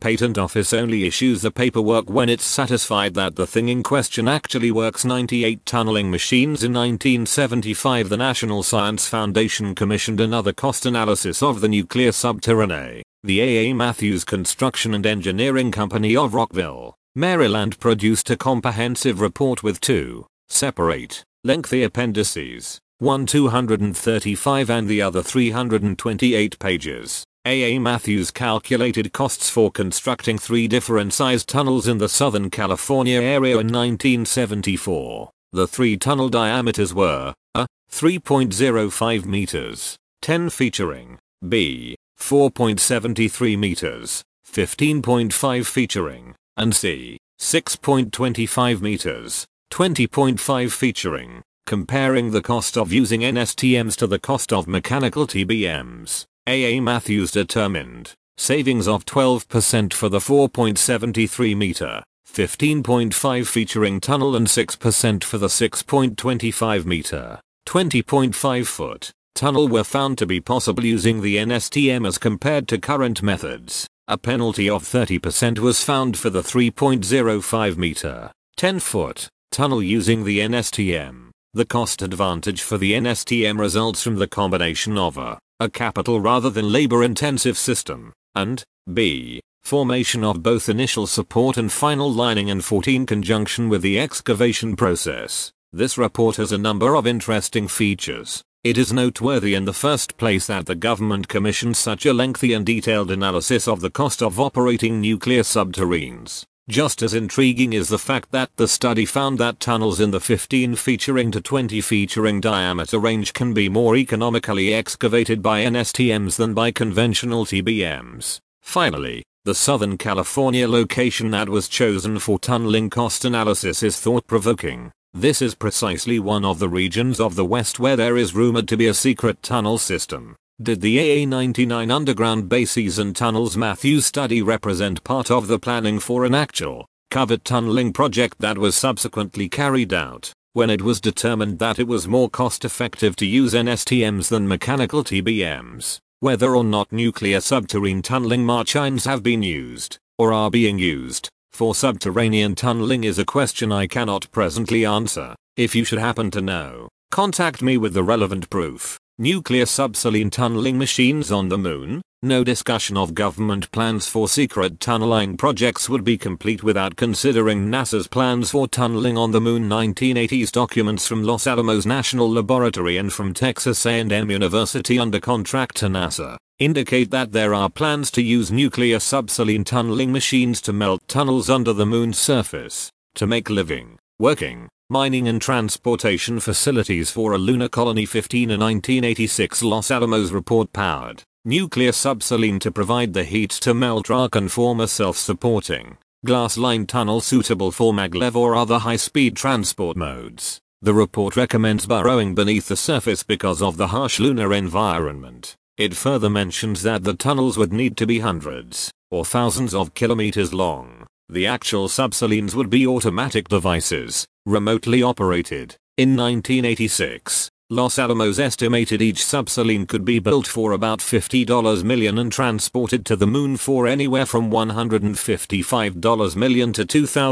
Patent Office only issues the paperwork when it's satisfied that the thing in question actually works. 98 tunneling machines. In 1975, the National Science Foundation commissioned another cost analysis of the nuclear subterrane. The A.A. Matthews Construction and Engineering Company of Rockville, Maryland produced a comprehensive report with two separate, lengthy appendices, one 235 and the other 328 pages. A.A. Matthews calculated costs for constructing 3 different sized tunnels in the Southern California area in 1974. The 3 tunnel diameters were A. 3.05 meters, 10 featuring, B. 4.73 meters, 15.5 featuring, and C. 6.25 meters, 20.5 featuring. Comparing the cost of using NSTMs to the cost of mechanical TBMs, A.A. Matthews determined savings of 12% for the 4.73 meter, 15.5 featuring tunnel and 6% for the 6.25 meter, 20.5 foot tunnel were found to be possible using the NSTM as compared to current methods. A penalty of 30% was found for the 3.05 meter, 10 foot tunnel using the NSTM. The cost advantage for the NSTM results from the combination of a capital rather than labor-intensive system, and B. formation of both initial support and final lining in 14 conjunction with the excavation process. This report has a number of interesting features. It is noteworthy in the first place that the government commissioned such a lengthy and detailed analysis of the cost of operating nuclear submarines. Just as intriguing is the fact that the study found that tunnels in the 15 featuring to 20 featuring diameter range can be more economically excavated by NSTMs than by conventional TBMs. Finally, the Southern California location that was chosen for tunneling cost analysis is thought-provoking. This is precisely one of the regions of the West where there is rumored to be a secret tunnel system. Did the AA-99 underground bases and tunnels Matthews study represent part of the planning for an actual, covered tunneling project that was subsequently carried out, when it was determined that it was more cost-effective to use NSTMs than mechanical TBMs? Whether or not nuclear subterranean tunneling machines have been used, or are being used, for subterranean tunneling is a question I cannot presently answer. If you should happen to know, contact me with the relevant proof. Nuclear subterranean tunneling machines on the moon? No discussion of government plans for secret tunneling projects would be complete without considering NASA's plans for tunneling on the moon. 1980s documents from Los Alamos National Laboratory and from Texas A&M University under contract to NASA indicate that there are plans to use nuclear subterranean tunneling machines to melt tunnels under the moon's surface to make living, working, mining and transportation facilities for a lunar colony. 15 A 1986 Los Alamos report powered nuclear subterranean to provide the heat to melt rock and form a self-supporting, glass-lined tunnel suitable for maglev or other high-speed transport modes. The report recommends burrowing beneath the surface because of the harsh lunar environment. It further mentions that the tunnels would need to be hundreds or thousands of kilometers long. The actual subterraneans would be automatic devices, remotely operated. In 1986, Los Alamos estimated each subterranean could be built for about $50 million and transported to the moon for anywhere from $155 million to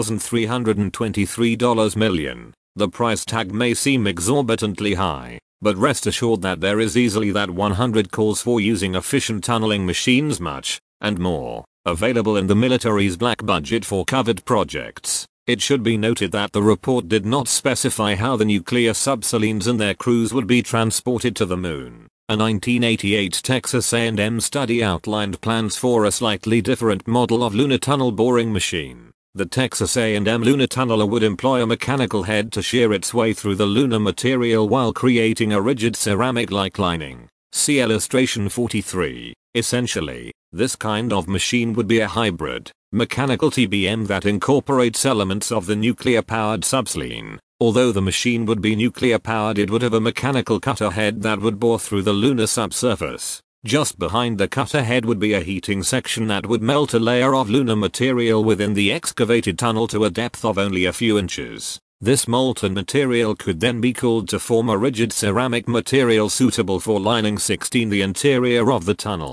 $2,323 million. The price tag may seem exorbitantly high, but rest assured that there is easily that 100 calls for using efficient tunneling machines, much, and more, available in the military's black budget for covered projects. It should be noted that the report did not specify how the nuclear subterraneans and their crews would be transported to the moon. A 1988 Texas A&M study outlined plans for a slightly different model of lunar tunnel boring machine. The Texas A&M lunar tunneler would employ a mechanical head to shear its way through the lunar material while creating a rigid ceramic-like lining. See illustration 43. Essentially, this kind of machine would be a hybrid, mechanical TBM that incorporates elements of the nuclear-powered subterranean. Although the machine would be nuclear-powered, it would have a mechanical cutter head that would bore through the lunar subsurface. Just behind the cutter head would be a heating section that would melt a layer of lunar material within the excavated tunnel to a depth of only a few inches. This molten material could then be cooled to form a rigid ceramic material suitable for lining. 16 The interior of the tunnel.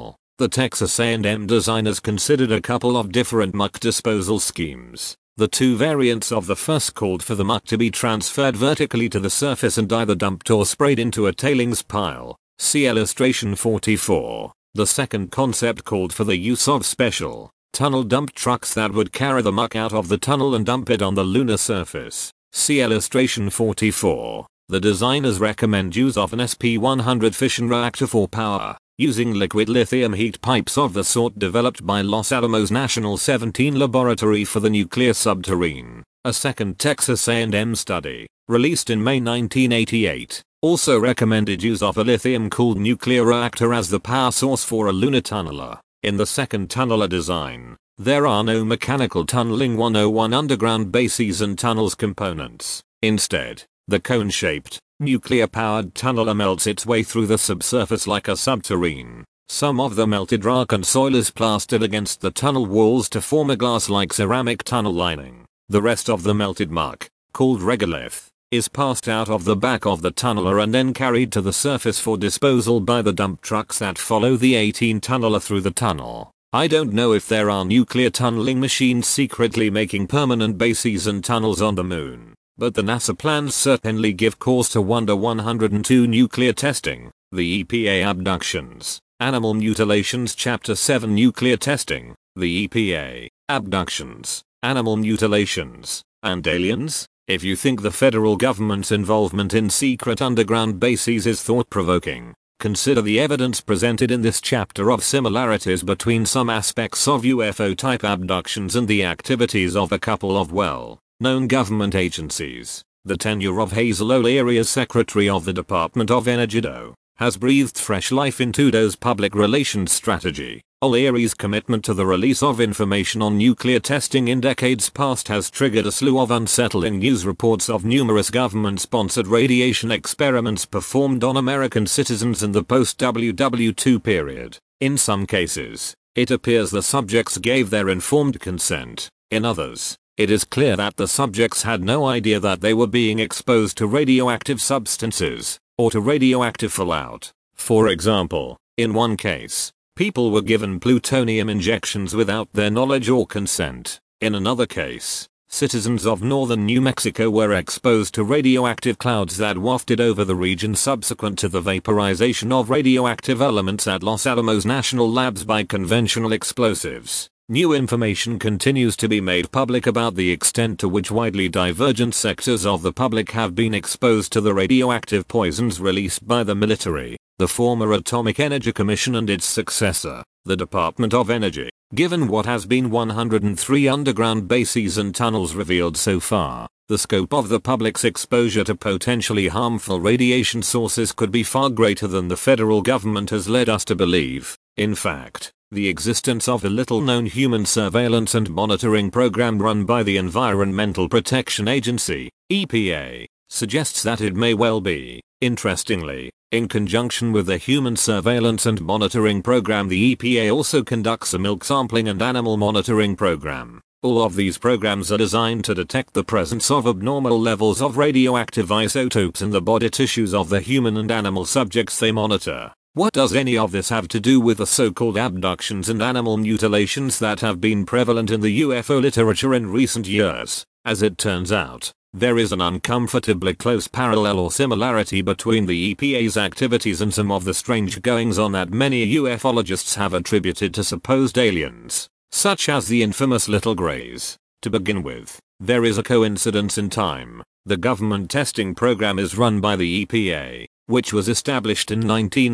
The Texas A&M designers considered a couple of different muck disposal schemes. The two variants of the first called for the muck to be transferred vertically to the surface and either dumped or sprayed into a tailings pile. See illustration 44. The second concept called for the use of special tunnel dump trucks that would carry the muck out of the tunnel and dump it on the lunar surface. See illustration 44. The designers recommend use of an SP-100 fission reactor for power, using liquid lithium heat pipes of the sort developed by Los Alamos National 17 Laboratory for the Nuclear Submarine. A second Texas A&M study, released in May 1988, also recommended use of a lithium-cooled nuclear reactor as the power source for a lunar tunneler. In the second tunneler design, there are no mechanical tunneling 101 underground bases and tunnels components. Instead, the cone-shaped, nuclear-powered tunneler melts its way through the subsurface like a subterrane. Some of the melted rock and soil is plastered against the tunnel walls to form a glass-like ceramic tunnel lining. The rest of the melted muck, called regolith, is passed out of the back of the tunneler and then carried to the surface for disposal by the dump trucks that follow the 18 tunneler through the tunnel. I don't know if there are nuclear tunneling machines secretly making permanent bases and tunnels on the moon, but the NASA plans certainly give cause to wonder. 102 Nuclear testing, the EPA abductions, animal mutilations. Chapter 7 Nuclear testing, the EPA, abductions, animal mutilations, and aliens. If you think the federal government's involvement in secret underground bases is thought-provoking, consider the evidence presented in this chapter of similarities between some aspects of UFO-type abductions and the activities of a couple of well-known government agencies. The tenure of Hazel O'Leary as Secretary of the Department of Energy has breathed fresh life into DOE's public relations strategy. O'Leary's commitment to the release of information on nuclear testing in decades past has triggered a slew of unsettling news reports of numerous government-sponsored radiation experiments performed on American citizens in the post-WW II period. In some cases, it appears the subjects gave their informed consent. In others, it is clear that the subjects had no idea that they were being exposed to radioactive substances, or to radioactive fallout. For example, in one case, people were given plutonium injections without their knowledge or consent. In another case, citizens of northern New Mexico were exposed to radioactive clouds that wafted over the region subsequent to the vaporization of radioactive elements at Los Alamos National Labs by conventional explosives. New information continues to be made public about the extent to which widely divergent sectors of the public have been exposed to the radioactive poisons released by the military, the former Atomic Energy Commission, and its successor, the Department of Energy. Given what has been 103 underground bases and tunnels revealed so far, the scope of the public's exposure to potentially harmful radiation sources could be far greater than the federal government has led us to believe. In fact, the existence of a little-known human surveillance and monitoring program run by the Environmental Protection Agency, EPA, suggests that it may well be. Interestingly, in conjunction with the human surveillance and monitoring program, the EPA also conducts a milk sampling and animal monitoring program. All of these programs are designed to detect the presence of abnormal levels of radioactive isotopes in the body tissues of the human and animal subjects they monitor. What does any of this have to do with the so-called abductions and animal mutilations that have been prevalent in the UFO literature in recent years? As it turns out, there is an uncomfortably close parallel or similarity between the EPA's activities and some of the strange goings-on that many ufologists have attributed to supposed aliens, such as the infamous little greys. To begin with, there is a coincidence in time. The government testing program is run by the EPA, which was established in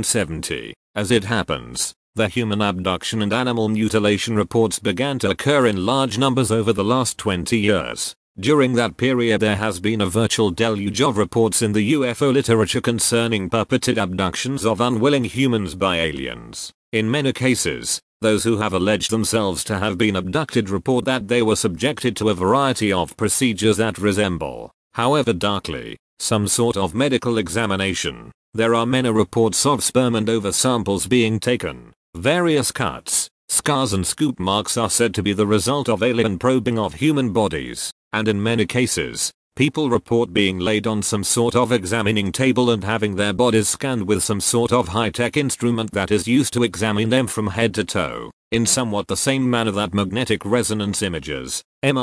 1970. As it happens, the human abduction and animal mutilation reports began to occur in large numbers over the last 20 years. During that period, there has been a virtual deluge of reports in the UFO literature concerning purported abductions of unwilling humans by aliens. In many cases, those who have alleged themselves to have been abducted report that they were subjected to a variety of procedures that resemble, however darkly, some sort of medical examination. There are many reports of sperm and ova samples being taken. Various cuts, scars and scoop marks are said to be the result of alien probing of human bodies, and in many cases, People report being laid on some sort of examining table and having their bodies scanned with some sort of high-tech instrument that is used to examine them from head to toe, in somewhat the same manner that magnetic resonance images,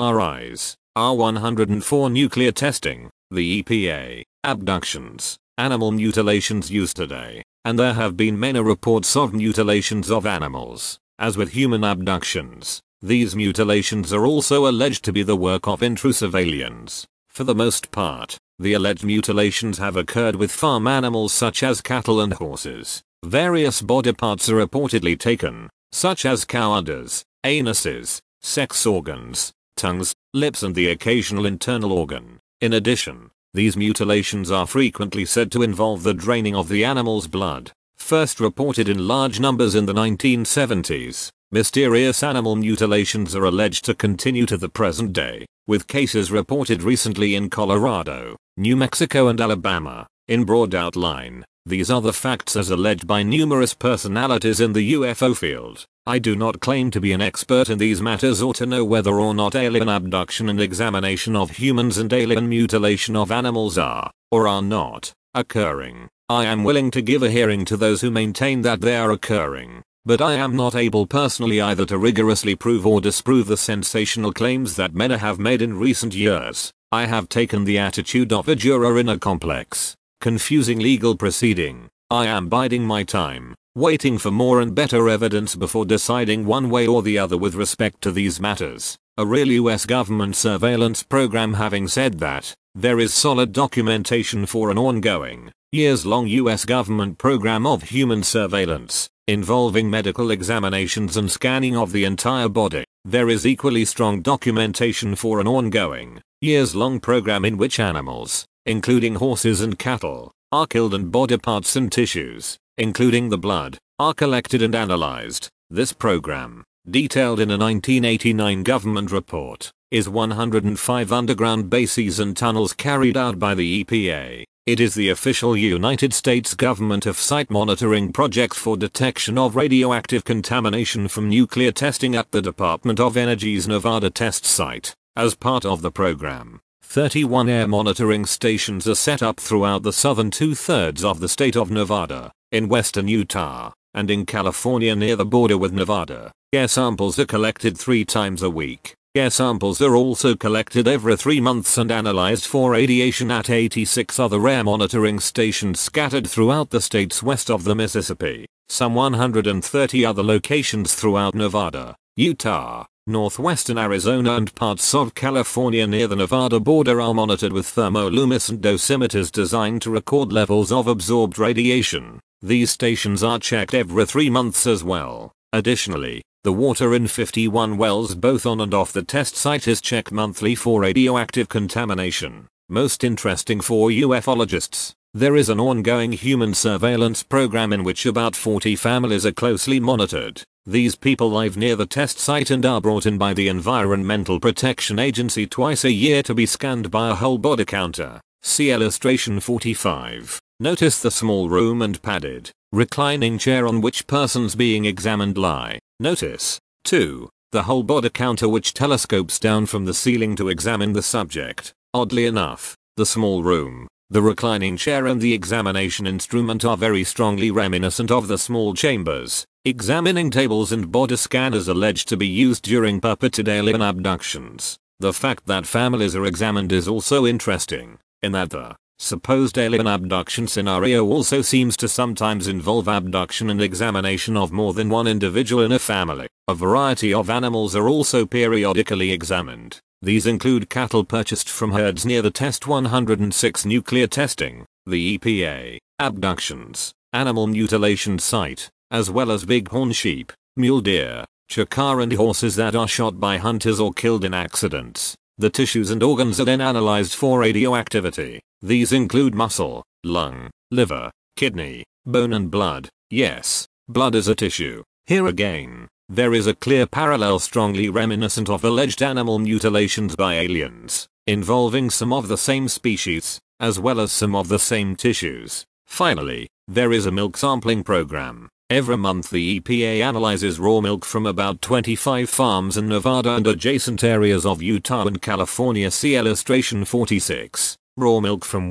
MRIs, R104 nuclear testing, the EPA, abductions, animal mutilations used today, and there have been many reports of mutilations of animals. As with human abductions, these mutilations are also alleged to be the work of intrusive aliens. For the most part, the alleged mutilations have occurred with farm animals such as cattle and horses. Various body parts are reportedly taken, such as cow udders, anuses, sex organs, tongues, lips and the occasional internal organ. In addition, these mutilations are frequently said to involve the draining of the animal's blood. First reported in large numbers in the 1970s, mysterious animal mutilations are alleged to continue to the present day, with cases reported recently in Colorado, New Mexico and Alabama. In broad outline, these are the facts as alleged by numerous personalities in the UFO field. I do not claim to be an expert in these matters or to know whether or not alien abduction and examination of humans and alien mutilation of animals are, or are not, occurring. I am willing to give a hearing to those who maintain that they are occurring, but I am not able personally either to rigorously prove or disprove the sensational claims that many have made in recent years. I have taken the attitude of a juror in a complex, confusing legal proceeding. I am biding my time, waiting for more and better evidence before deciding one way or the other with respect to these matters. A real US government surveillance program. Having said that, there is solid documentation for an ongoing, years-long US government program of human surveillance, involving medical examinations and scanning of the entire body. There is equally strong documentation for an ongoing, years-long program in which animals, including horses and cattle, are killed and body parts and tissues, including the blood, are collected and analyzed. This program, detailed in a 1989 government report, is 105 underground bases and tunnels carried out by the EPA. It is the official United States government off-site monitoring project for detection of radioactive contamination from nuclear testing at the Department of Energy's Nevada test site. As part of the program, 31 air monitoring stations are set up throughout the southern two-thirds of the state of Nevada, in western Utah, and in California near the border with Nevada. Air samples are collected 3 times a week. Air samples are also collected every 3 months and analyzed for radiation at 86 other air monitoring stations scattered throughout the states west of the Mississippi. Some 130 other locations throughout Nevada, Utah, northwestern Arizona and parts of California near the Nevada border are monitored with thermoluminescent dosimeters designed to record levels of absorbed radiation. These stations are checked every 3 months as well. Additionally, the water in 51 wells both on and off the test site is checked monthly for radioactive contamination. Most interesting for ufologists, there is an ongoing human surveillance program in which about 40 families are closely monitored. These people live near the test site and are brought in by the Environmental Protection Agency twice a year to be scanned by a whole body counter. See illustration 45. Notice the small room and padded, reclining chair on which persons being examined lie. Notice, 2. The whole body counter which telescopes down from the ceiling to examine the subject. Oddly enough, the small room, the reclining chair and the examination instrument are very strongly reminiscent of the small chambers, examining tables and body scanners alleged to be used during purported alien abductions. The fact that families are examined is also interesting, in that the supposed alien abduction scenario also seems to sometimes involve abduction and examination of more than one individual in a family. A variety of animals are also periodically examined. These include cattle purchased from herds near the Test 106 nuclear testing, the EPA, abductions, animal mutilation site, as well as bighorn sheep, mule deer, chakar and horses that are shot by hunters or killed in accidents. The tissues and organs are then analyzed for radioactivity. These include muscle, lung, liver, kidney, bone and blood. Yes, blood is a tissue. Here again, there is a clear parallel strongly reminiscent of alleged animal mutilations by aliens, involving some of the same species, as well as some of the same tissues. Finally, there is a milk sampling program, Every month the EPA analyzes raw milk from about 25 farms in Nevada and adjacent areas of Utah and California. See illustration 46. Raw milk from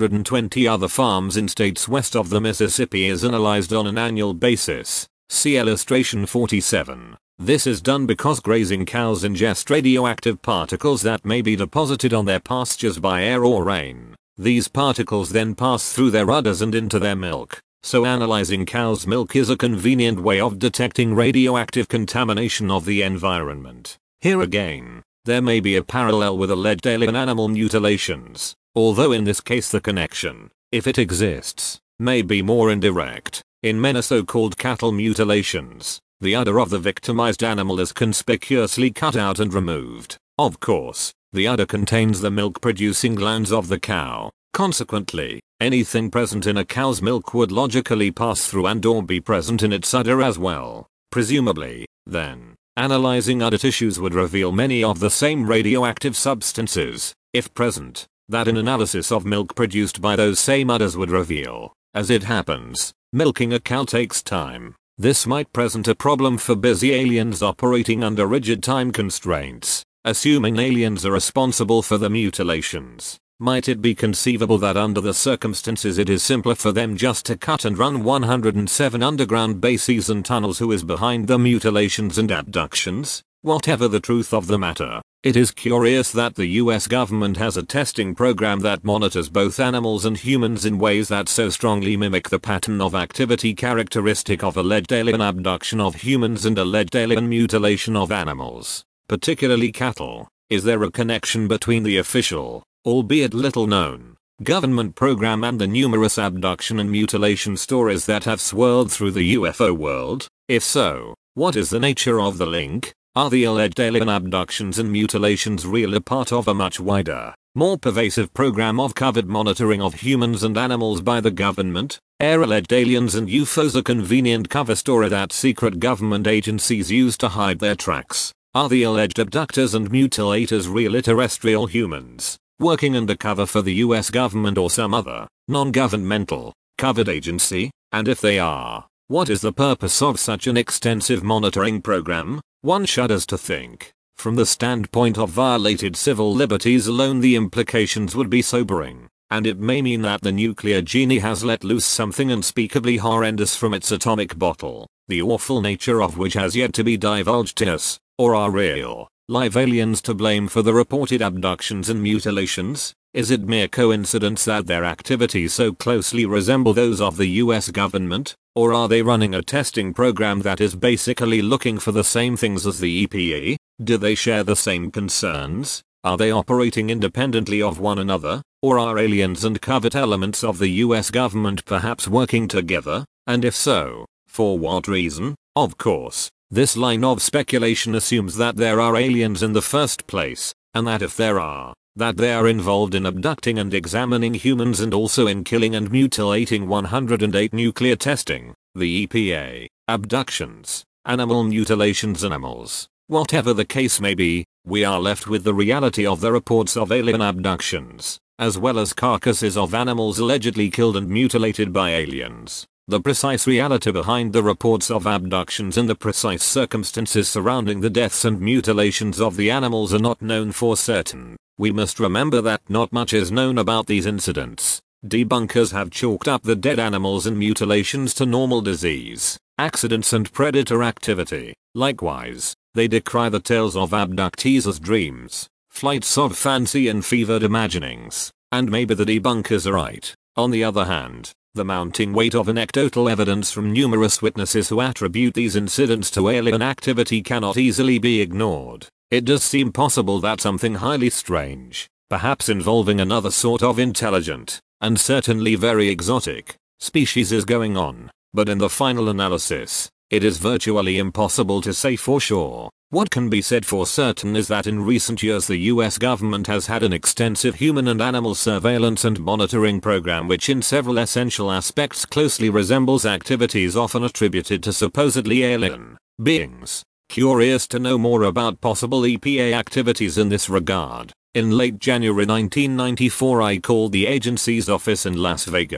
120 other farms in states west of the Mississippi is analyzed on an annual basis. See illustration 47. This is done because grazing cows ingest radioactive particles that may be deposited on their pastures by air or rain. These particles then pass through their udders and into their milk. So analyzing cow's milk is a convenient way of detecting radioactive contamination of the environment. Here again, there may be a parallel with alleged alien animal mutilations, although in this case the connection, if it exists, may be more indirect. In many so-called cattle mutilations, the udder of the victimized animal is conspicuously cut out and removed. Of course, the udder contains the milk-producing glands of the cow. Consequently, anything present in a cow's milk would logically pass through and/or be present in its udder as well. Presumably, then, analyzing udder tissues would reveal many of the same radioactive substances, if present, that an analysis of milk produced by those same udders would reveal. As it happens, milking a cow takes time. This might present a problem for busy aliens operating under rigid time constraints. Assuming aliens are responsible for the mutilations, might it be conceivable that under the circumstances it is simpler for them just to cut and run 107 underground bases and tunnels? Who is behind the mutilations and abductions? Whatever the truth of the matter, it is curious that the US government has a testing program that monitors both animals and humans in ways that so strongly mimic the pattern of activity characteristic of alleged alien abduction of humans and alleged alien mutilation of animals, particularly cattle. Is there a connection between the official, albeit little known, government program and the numerous abduction and mutilation stories that have swirled through the UFO world? If so, what is the nature of the link? Are the alleged alien abductions and mutilations really part of a much wider, more pervasive program of covert monitoring of humans and animals by the government? Are alleged aliens and UFOs a convenient cover story that secret government agencies use to hide their tracks? Are the alleged abductors and mutilators real terrestrial humans, working undercover for the US government or some other, non-governmental, covered agency? And if they are, what is the purpose of such an extensive monitoring program? One shudders to think. From the standpoint of violated civil liberties alone, the implications would be sobering, and it may mean that the nuclear genie has let loose something unspeakably horrendous from its atomic bottle, the awful nature of which has yet to be divulged to us. Or are real, live aliens to blame for the reported abductions and mutilations? Is it mere coincidence that their activities so closely resemble those of the US government? Or are they running a testing program that is basically looking for the same things as the EPA? Do they share the same concerns? Are they operating independently of one another? Or are aliens and covert elements of the US government perhaps working together? And if so, for what reason? Of course, this line of speculation assumes that there are aliens in the first place, and that if there are, that they are involved in abducting and examining humans and also in killing and mutilating 108 nuclear testing, the EPA, abductions, animal mutilations, animals. Whatever the case may be, we are left with the reality of the reports of alien abductions, as well as carcasses of animals allegedly killed and mutilated by aliens. The precise reality behind the reports of abductions and the precise circumstances surrounding the deaths and mutilations of the animals are not known for certain. We must remember that not much is known about these incidents. Debunkers have chalked up the dead animals and mutilations to normal disease, accidents and predator activity. Likewise, they decry the tales of abductees as dreams, flights of fancy and fevered imaginings. And maybe the debunkers are right. On the other hand, the mounting weight of anecdotal evidence from numerous witnesses who attribute these incidents to alien activity cannot easily be ignored. It does seem possible that something highly strange, perhaps involving another sort of intelligent, and certainly very exotic, species is going on, but in the final analysis, it is virtually impossible to say for sure. What can be said for certain is that in recent years the US government has had an extensive human and animal surveillance and monitoring program which in several essential aspects closely resembles activities often attributed to supposedly alien beings. Curious to know more about possible EPA activities in this regard, in late January 1994 I called the agency's office in Las Vegas,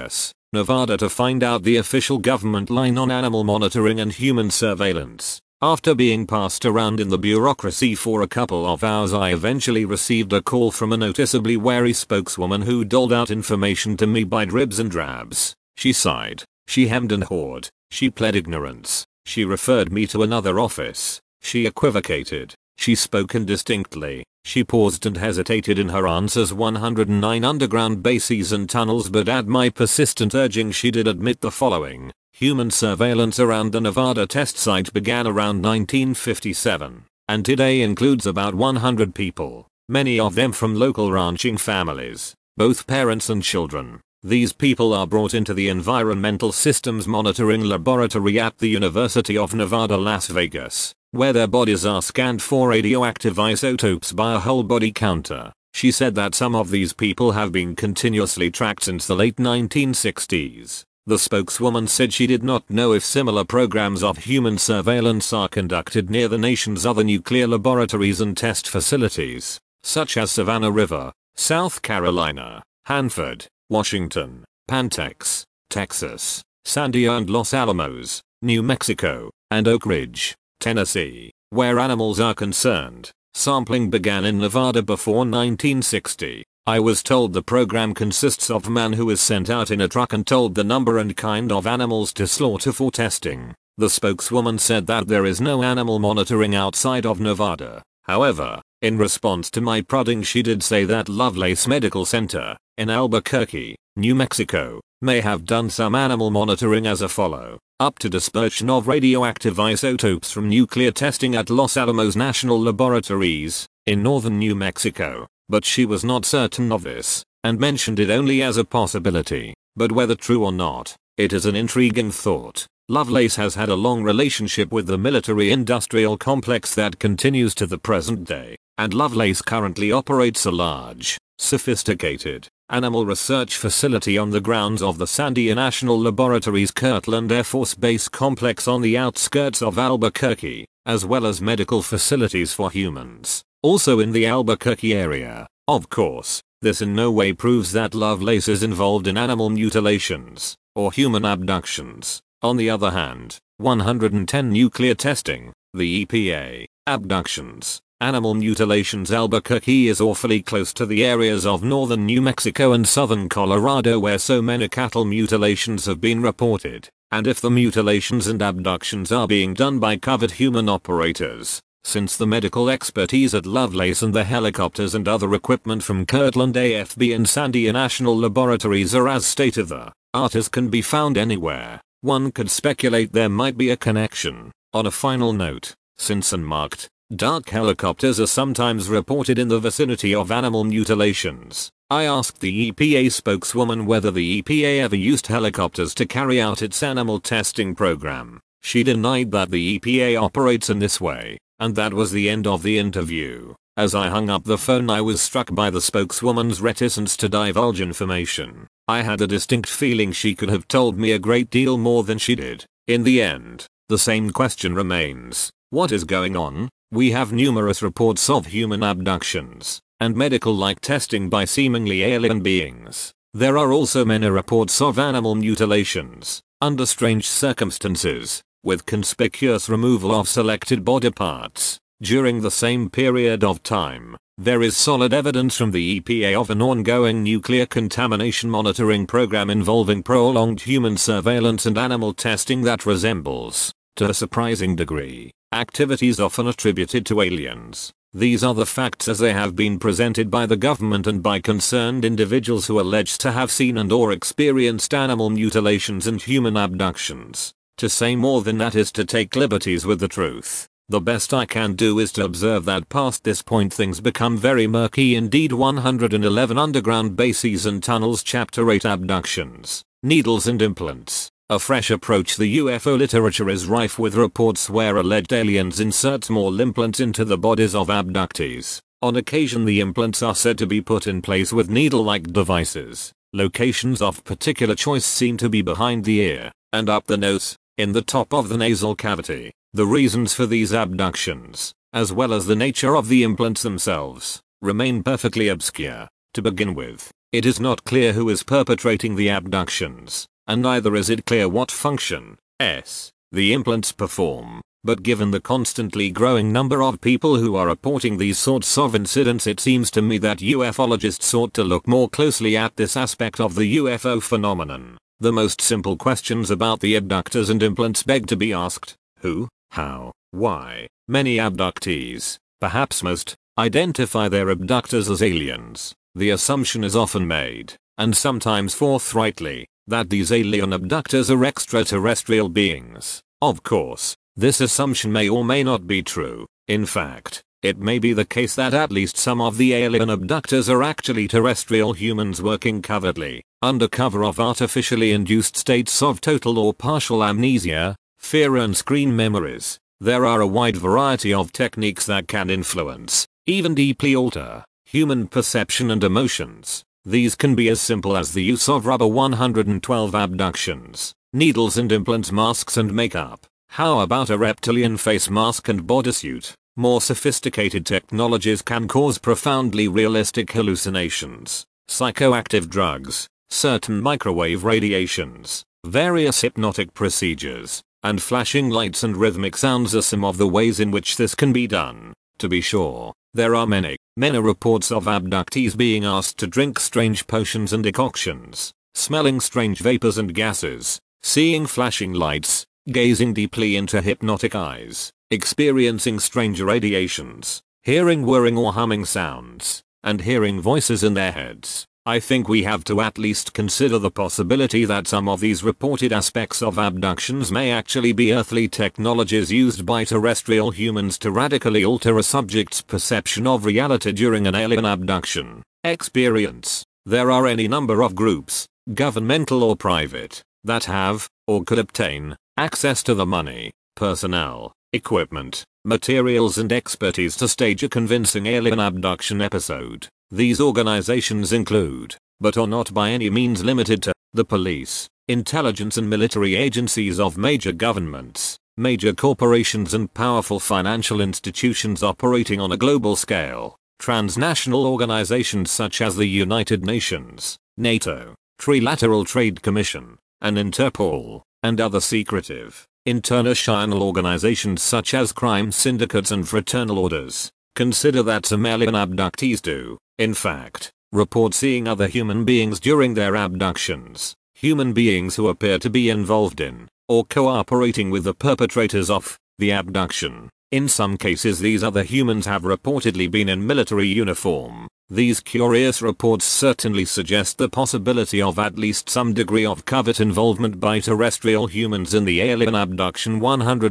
Nevada to find out the official government line on animal monitoring and human surveillance. After being passed around in the bureaucracy for a couple of hours, I eventually received a call from a noticeably wary spokeswoman who doled out information to me by dribs and drabs. She sighed. She hemmed and hawed. She pled ignorance. She referred me to another office. She equivocated. She spoke indistinctly. She paused and hesitated in her answers. 109 underground bases and tunnels, but at my persistent urging she did admit the following. Human surveillance around the Nevada test site began around 1957, and today includes about 100 people, many of them from local ranching families, both parents and children. These people are brought into the Environmental Systems Monitoring Laboratory at the University of Nevada, Las Vegas, where their bodies are scanned for radioactive isotopes by a whole body counter. She said that some of these people have been continuously tracked since the late 1960s. The spokeswoman said she did not know if similar programs of human surveillance are conducted near the nation's other nuclear laboratories and test facilities, such as Savannah River, South Carolina, Hanford, Washington, Pantex, Texas, Sandia and Los Alamos, New Mexico, and Oak Ridge, Tennessee, where animals are concerned. Sampling began in Nevada before 1960. I was told the program consists of a man who is sent out in a truck and told the number and kind of animals to slaughter for testing. The spokeswoman said that there is no animal monitoring outside of Nevada. However, in response to my prodding, she did say that Lovelace Medical Center, in Albuquerque, New Mexico, may have done some animal monitoring as a follow-up to dispersion of radioactive isotopes from nuclear testing at Los Alamos National Laboratories, in northern New Mexico, but she was not certain of this, and mentioned it only as a possibility. But whether true or not, it is an intriguing thought. Lovelace has had a long relationship with the military-industrial complex that continues to the present day, and Lovelace currently operates a large, sophisticated, animal research facility on the grounds of the Sandia National Laboratory's Kirtland Air Force Base complex on the outskirts of Albuquerque, as well as medical facilities for humans, also in the Albuquerque area. Of course, this in no way proves that Lovelace is involved in animal mutilations, or human abductions. On the other hand, 110 nuclear testing, the EPA, abductions, animal mutilations. Albuquerque is awfully close to the areas of northern New Mexico and southern Colorado where so many cattle mutilations have been reported, and if the mutilations and abductions are being done by covert human operators, since the medical expertise at Lovelace and the helicopters and other equipment from Kirtland AFB and Sandia National Laboratories are as state-of-the-art as can be found anywhere, one could speculate there might be a connection. On a final note, since unmarked, dark helicopters are sometimes reported in the vicinity of animal mutilations. I asked the EPA spokeswoman whether the EPA ever used helicopters to carry out its animal testing program. She denied that the EPA operates in this way, and that was the end of the interview. As I hung up the phone, I was struck by the spokeswoman's reticence to divulge information. I had a distinct feeling she could have told me a great deal more than she did. In the end, the same question remains. What is going on? We have numerous reports of human abductions and medical-like testing by seemingly alien beings. There are also many reports of animal mutilations, under strange circumstances, with conspicuous removal of selected body parts. During the same period of time, there is solid evidence from the EPA of an ongoing nuclear contamination monitoring program involving prolonged human surveillance and animal testing that resembles, to a surprising degree, activities often attributed to aliens. These are the facts as they have been presented by the government and by concerned individuals who allege to have seen and or experienced animal mutilations and human abductions. To say more than that is to take liberties with the truth. The best I can do is to observe that past this point things become very murky indeed. 111 underground bases and tunnels. Chapter 8 Abductions, Needles and Implants. A fresh approach. The UFO literature is rife with reports where alleged aliens insert small implants into the bodies of abductees. On occasion the implants are said to be put in place with needle-like devices. Locations of particular choice seem to be behind the ear, and up the nose, in the top of the nasal cavity. The reasons for these abductions, as well as the nature of the implants themselves, remain perfectly obscure. To begin with, it is not clear who is perpetrating the abductions. and neither is it clear what function the implants perform. But given the constantly growing number of people who are reporting these sorts of incidents, it seems to me that ufologists ought to look more closely at this aspect of the UFO phenomenon. The most simple questions about the abductors and implants beg to be asked: who, how, why? Many abductees, perhaps most, identify their abductors as aliens. The assumption is often made, and sometimes forthrightly, that these alien abductors are extraterrestrial beings. Of course, this assumption may or may not be true. In fact, it may be the case that at least some of the alien abductors are actually terrestrial humans working covertly, under cover of artificially induced states of total or partial amnesia, fear and screen memories. There are a wide variety of techniques that can influence, even deeply alter, human perception and emotions. These can be as simple as the use of rubber 112 abductions, needles and implants, masks and makeup. How about a reptilian face mask and bodysuit? More sophisticated technologies can cause profoundly realistic hallucinations. Psychoactive drugs, certain microwave radiations, various hypnotic procedures, and flashing lights and rhythmic sounds are some of the ways in which this can be done. To be sure, there are many reports of abductees being asked to drink strange potions and decoctions, smelling strange vapors and gases, seeing flashing lights, gazing deeply into hypnotic eyes, experiencing strange radiations, hearing whirring or humming sounds, and hearing voices in their heads. I think we have to at least consider the possibility that some of these reported aspects of abductions may actually be earthly technologies used by terrestrial humans to radically alter a subject's perception of reality during an alien abduction experience. There are any number of groups, governmental or private, that have, or could obtain, access to the money, personnel, equipment, materials and expertise to stage a convincing alien abduction episode. These organizations include, but are not by any means limited to, the police, intelligence and military agencies of major governments, major corporations and powerful financial institutions operating on a global scale, transnational organizations such as the United Nations, NATO, Trilateral Trade Commission, and Interpol, and other secretive, international organizations such as crime syndicates and fraternal orders. Consider that some alien abductees do, in fact, report seeing other human beings during their abductions, human beings who appear to be involved in, or cooperating with the perpetrators of, the abduction. In some cases these other humans have reportedly been in military uniform. These curious reports certainly suggest the possibility of at least some degree of covert involvement by terrestrial humans in the alien abduction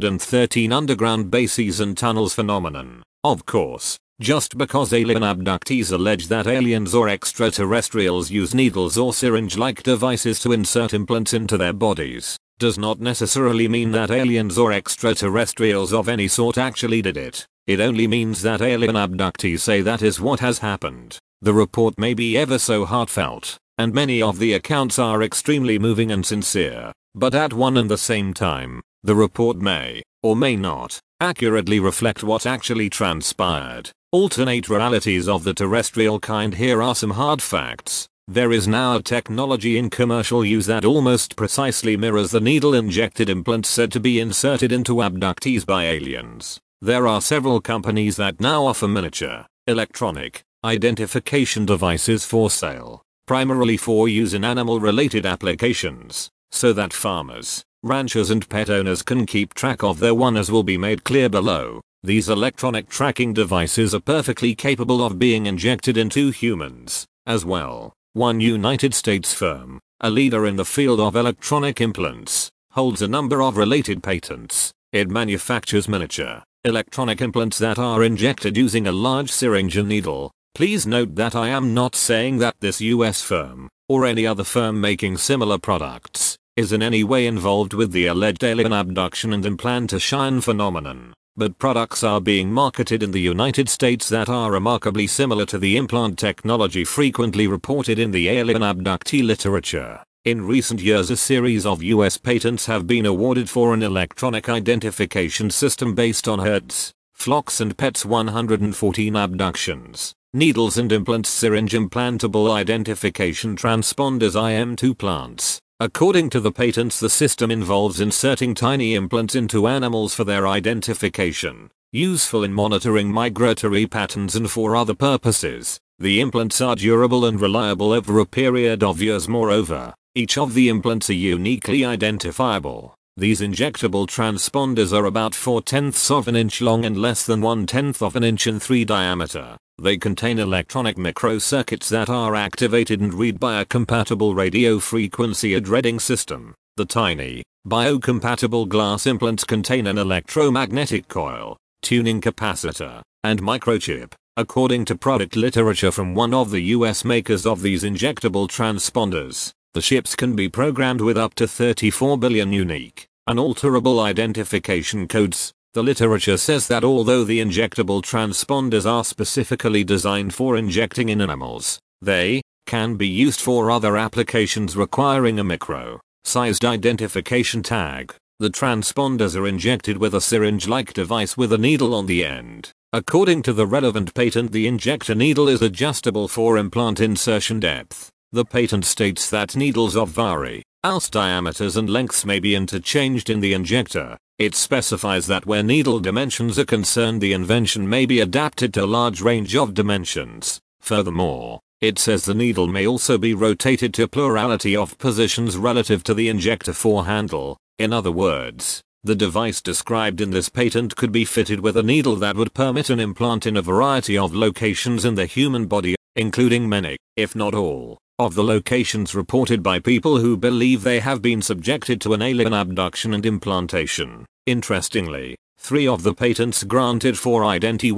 113 underground bases and tunnels phenomenon. Of course, just because alien abductees allege that aliens or extraterrestrials use needles or syringe-like devices to insert implants into their bodies, does not necessarily mean that aliens or extraterrestrials of any sort actually did it. It only means that alien abductees say that is what has happened. The report may be ever so heartfelt, and many of the accounts are extremely moving and sincere, but at one and the same time, the report may, or may not, accurately reflect what actually transpired. Alternate realities of the terrestrial kind. Here are some hard facts. There is now a technology in commercial use that almost precisely mirrors the needle-injected implants said to be inserted into abductees by aliens. There are several companies that now offer miniature, electronic, identification devices for sale, primarily for use in animal-related applications, so that farmers, ranchers and pet owners can keep track of their one, as will be made clear below. These electronic tracking devices are perfectly capable of being injected into humans, as well. One United States firm, a leader in the field of electronic implants, holds a number of related patents. It manufactures miniature, electronic implants that are injected using a large syringe and needle. Please note that I am not saying that this US firm, or any other firm making similar products, is in any way involved with the alleged alien abduction and implant-to-shine phenomenon. But products are being marketed in the United States that are remarkably similar to the implant technology frequently reported in the alien abductee literature. In recent years, a series of US patents have been awarded for an electronic identification system based on Hertz, Flocks and Pet's 114 abductions, needles and implants, syringe implantable identification transponders IM2 plants, According to the patents, the system involves inserting tiny implants into animals for their identification, useful in monitoring migratory patterns and for other purposes. The implants are durable and reliable over a period of years. Moreover, each of the implants are uniquely identifiable. These injectable transponders are about 4/10 of an inch long and less than 1/10 of an inch in diameter. They contain electronic microcircuits that are activated and read by a compatible radio frequency addressing system. The tiny, biocompatible glass implants contain an electromagnetic coil, tuning capacitor, and microchip. According to product literature from one of the US makers of these injectable transponders, the chips can be programmed with up to 34 billion unique, unalterable identification codes. The literature says that although the injectable transponders are specifically designed for injecting in animals, they can be used for other applications requiring a micro-sized identification tag. The transponders are injected with a syringe-like device with a needle on the end. According to the relevant patent, the injector needle is adjustable for implant insertion depth. The patent states that needles of various diameters and lengths may be interchanged in the injector. It specifies that where needle dimensions are concerned, the invention may be adapted to a large range of dimensions. Furthermore, it says the needle may also be rotated to a plurality of positions relative to the injector for handle. In other words, the device described in this patent could be fitted with a needle that would permit an implant in a variety of locations in the human body, including many, if not all, of the locations reported by people who believe they have been subjected to an alien abduction and implantation. Interestingly, 3 of the patents granted for Identi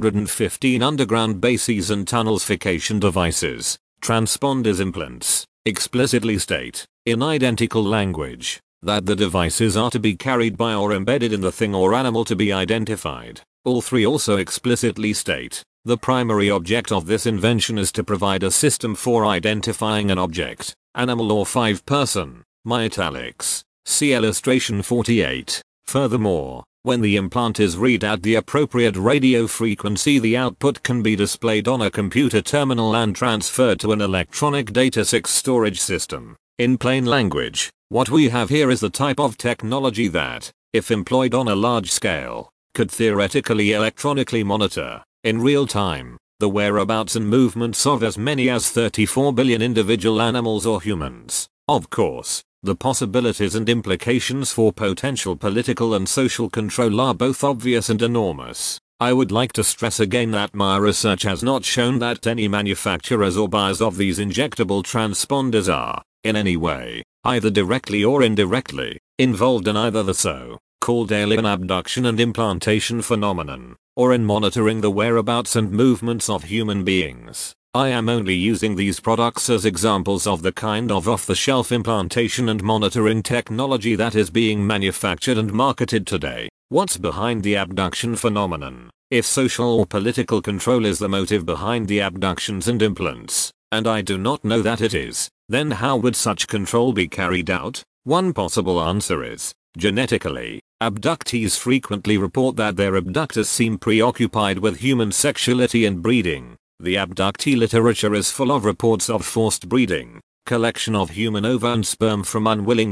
115 underground bases and tunnelification devices, transponders implants, explicitly state, in identical language, that the devices are to be carried by or embedded in the thing or animal to be identified. All 3 also explicitly state, the primary object of this invention is to provide a system for identifying an object, animal or 5-person. My italics. See illustration 48. Furthermore, when the implant is read at the appropriate radio frequency, the output can be displayed on a computer terminal and transferred to an electronic data storage system. In plain language, what we have here is the type of technology that, if employed on a large scale, could theoretically electronically monitor, in real time, the whereabouts and movements of as many as 34 billion individual animals or humans. Of course, the possibilities and implications for potential political and social control are both obvious and enormous. I would like to stress again that my research has not shown that any manufacturers or buyers of these injectable transponders are, in any way, either directly or indirectly, involved in either the so-called alien abduction and implantation phenomenon, or in monitoring the whereabouts and movements of human beings. I am only using these products as examples of the kind of off-the-shelf implantation and monitoring technology that is being manufactured and marketed today. What's behind the abduction phenomenon? If social or political control is the motive behind the abductions and implants, and I do not know that it is, then how would such control be carried out? One possible answer is, genetically. Abductees frequently report that their abductors seem preoccupied with human sexuality and breeding. The abductee literature is full of reports of forced breeding, collection of human ova and sperm from unwilling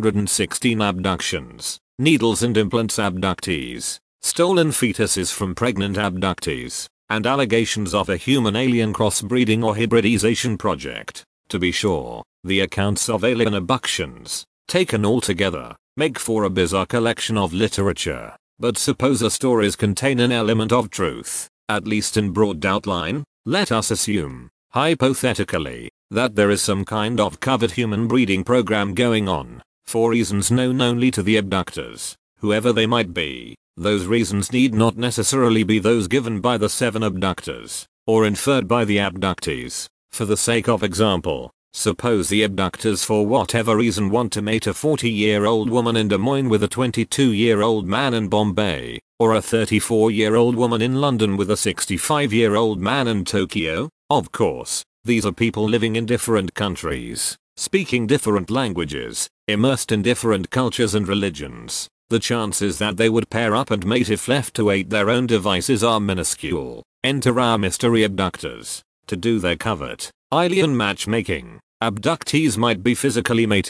116 abductions, needles and implants abductees, stolen fetuses from pregnant abductees, and allegations of a human-alien crossbreeding or hybridization project. To be sure, the accounts of alien abductions, taken all together, make for a bizarre collection of literature. But suppose the stories contain an element of truth, at least in broad outline. Let us assume, hypothetically, that there is some kind of covert human breeding program going on, for reasons known only to the abductors, whoever they might be. Those reasons need not necessarily be those given by the 7 abductors, or inferred by the abductees. For the sake of example, suppose the abductors for whatever reason want to mate a 40-year-old woman in Des Moines with a 22-year-old man in Bombay, or a 34-year-old woman in London with a 65-year-old man in Tokyo. Of course, these are people living in different countries, speaking different languages, immersed in different cultures and religions. The chances that they would pair up and mate if left to aid their own devices are minuscule. Enter our mystery abductors. To do their covert, alien matchmaking, abductees might be physically mated,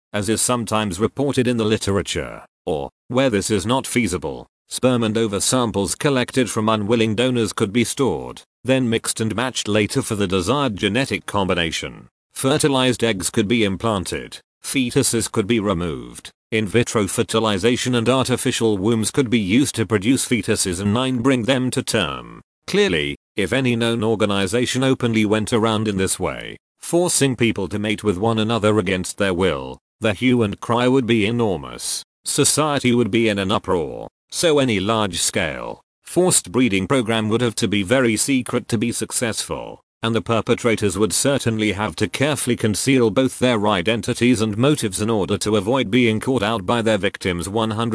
as is sometimes reported in the literature, or, where this is not feasible, sperm and ova samples collected from unwilling donors could be stored, then mixed and matched later for the desired genetic combination. Fertilized eggs could be implanted, fetuses could be removed, in vitro fertilization and artificial wombs could be used to produce fetuses and bring them to term. Clearly, if any known organization openly went around in this way, forcing people to mate with one another against their will, the hue and cry would be enormous. Society would be in an uproar. So any large-scale, forced breeding program would have to be very secret to be successful, and the perpetrators would certainly have to carefully conceal both their identities and motives in order to avoid being caught out by their victims.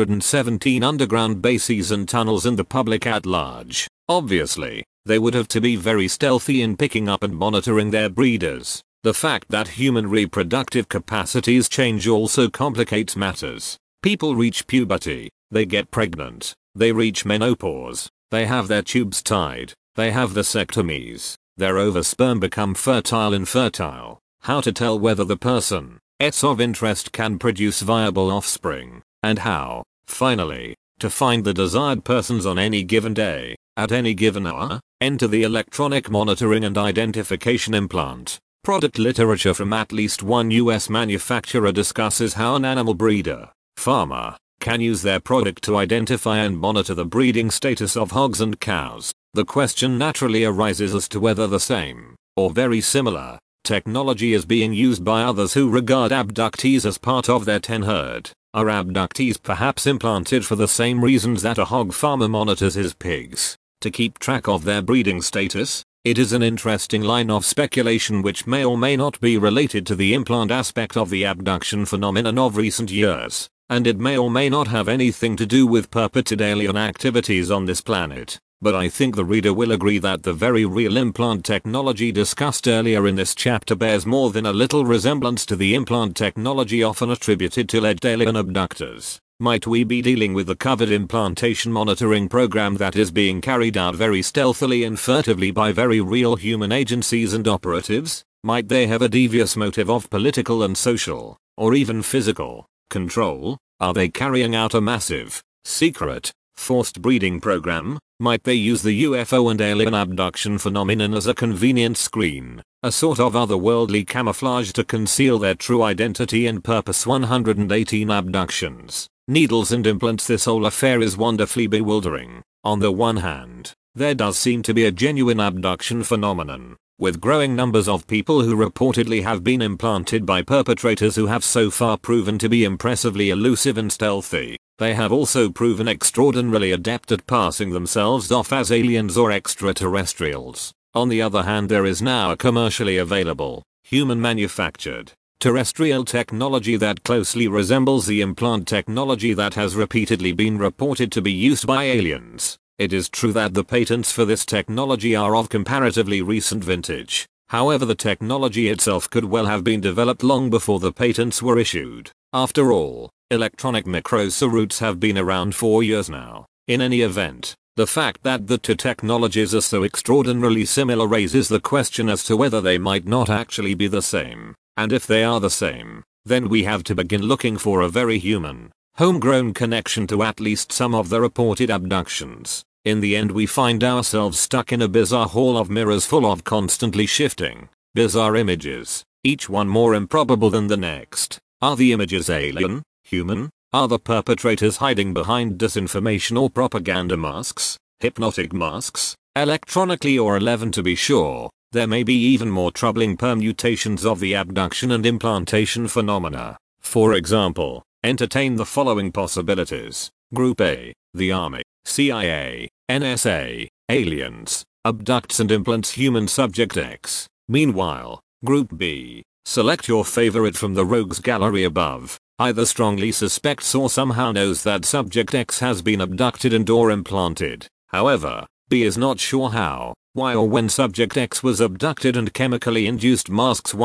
117 underground bases and tunnels in the public at large. Obviously, they would have to be very stealthy in picking up and monitoring their breeders. The fact that human reproductive capacities change also complicates matters. People reach puberty, they get pregnant, they reach menopause, they have their tubes tied, they have vasectomies, their ovosperm become fertile and infertile. How to tell whether the person of interest can produce viable offspring, and how, finally, to find the desired persons on any given day, at any given hour. Enter the electronic monitoring and identification implant. Product literature from at least one US manufacturer discusses how an animal breeder, farmer, can use their product to identify and monitor the breeding status of hogs and cows. The question naturally arises as to whether the same, or very similar, technology is being used by others who regard abductees as part of their herd. Are abductees perhaps implanted for the same reasons that a hog farmer monitors his pigs? To keep track of their breeding status? It is an interesting line of speculation which may or may not be related to the implant aspect of the abduction phenomenon of recent years, and it may or may not have anything to do with purported alien activities on this planet. But I think the reader will agree that the very real implant technology discussed earlier in this chapter bears more than a little resemblance to the implant technology often attributed to alleged alien abductors. Might we be dealing with the covered implantation monitoring program that is being carried out very stealthily and furtively by very real human agencies and operatives? Might they have a devious motive of political and social, or even physical, control? Are they carrying out a massive, secret, forced breeding program? Might they use the UFO and alien abduction phenomenon as a convenient screen, a sort of otherworldly camouflage to conceal their true identity and purpose? 118 abductions, needles and implants. This whole affair is wonderfully bewildering. On the one hand, there does seem to be a genuine abduction phenomenon, with growing numbers of people who reportedly have been implanted by perpetrators who have so far proven to be impressively elusive and stealthy. They have also proven extraordinarily adept at passing themselves off as aliens or extraterrestrials. On the other hand, there is now a commercially available, human-manufactured, terrestrial technology that closely resembles the implant technology that has repeatedly been reported to be used by aliens. It is true that the patents for this technology are of comparatively recent vintage. However, the technology itself could well have been developed long before the patents were issued. After all, electronic microsurroutes have been around for years now. In any event, the fact that the two technologies are so extraordinarily similar raises the question as to whether they might not actually be the same. And if they are the same, then we have to begin looking for a very human, homegrown connection to at least some of the reported abductions. In the end, we find ourselves stuck in a bizarre hall of mirrors full of constantly shifting, bizarre images, each one more improbable than the next. Are the images alien, human? Are the perpetrators hiding behind disinformation or propaganda masks, hypnotic masks, electronically or 11 to be sure? There may be even more troubling permutations of the abduction and implantation phenomena. For example, entertain the following possibilities. Group A, the Army, CIA, NSA, aliens, abducts and implants human subject X. Meanwhile, Group B, select your favorite from the rogues gallery above, either strongly suspects or somehow knows that subject X has been abducted and or implanted. However, B is not sure how, why or when subject X was abducted and chemically induced masks.